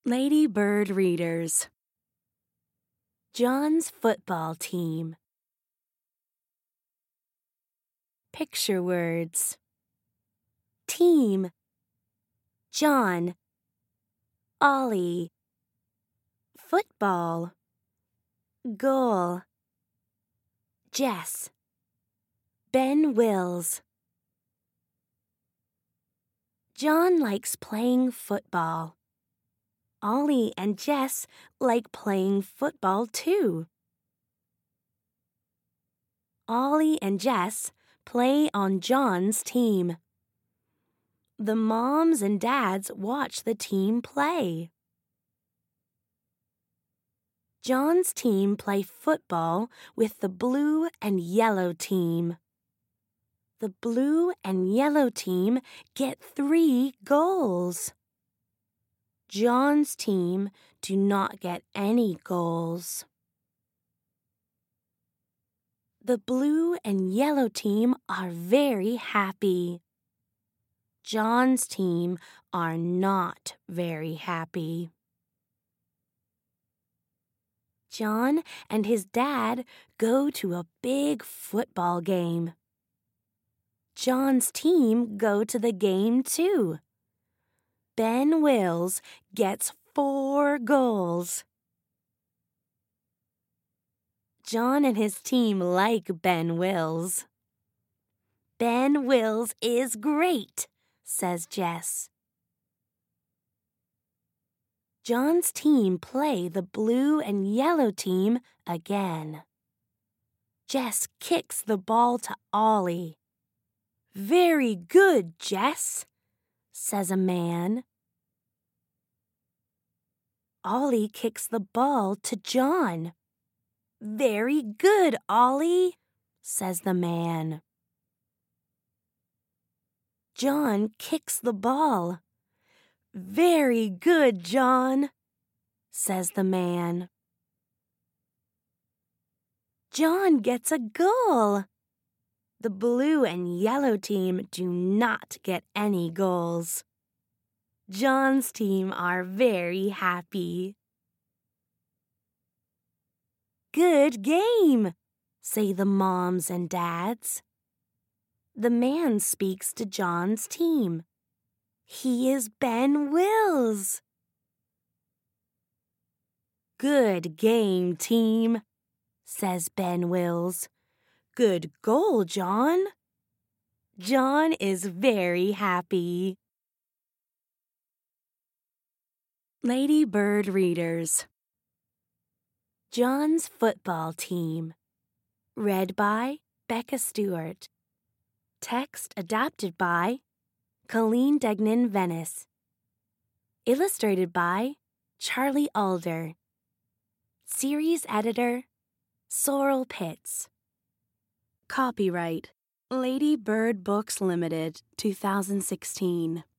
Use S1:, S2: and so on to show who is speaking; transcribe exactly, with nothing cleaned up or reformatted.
S1: Lady Bird Readers. John's football team. Picture words. Team. John. Ollie. Football. Goal. Jess. Ben Wills. John likes playing football. Ollie and Jess like playing football too. Ollie and Jess play on John's team. The moms and dads watch the team play. John's team play football with the blue and yellow team. The blue and yellow team get three goals. John's team do not get any goals. The blue and yellow team are very happy. John's team are not very happy. John and his dad go to a big football game. John's team go to the game too. Ben Wills gets four goals. John and his team like Ben Wills. Ben Wills is great, says Jess. John's team play the blue and yellow team again. Jess kicks the ball to Ollie. Very good, Jess, says a man. Ollie kicks the ball to John. Very good, Ollie, says the man. John kicks the ball. Very good, John, says the man. John gets a goal. The blue and yellow team do not get any goals. John's team are very happy. Good game, say the moms and dads. The man speaks to John's team. He is Ben Wills. Good game, team, says Ben Wills. Good goal, John. John is very happy. Lady Bird Readers. John's football team. Read by Becca Stewart. Text adapted by Colleen Degnan Venice. Illustrated by Charlie Alder. Series editor Sorrel Pitts. Copyright Lady Bird Books Limited, two thousand sixteen.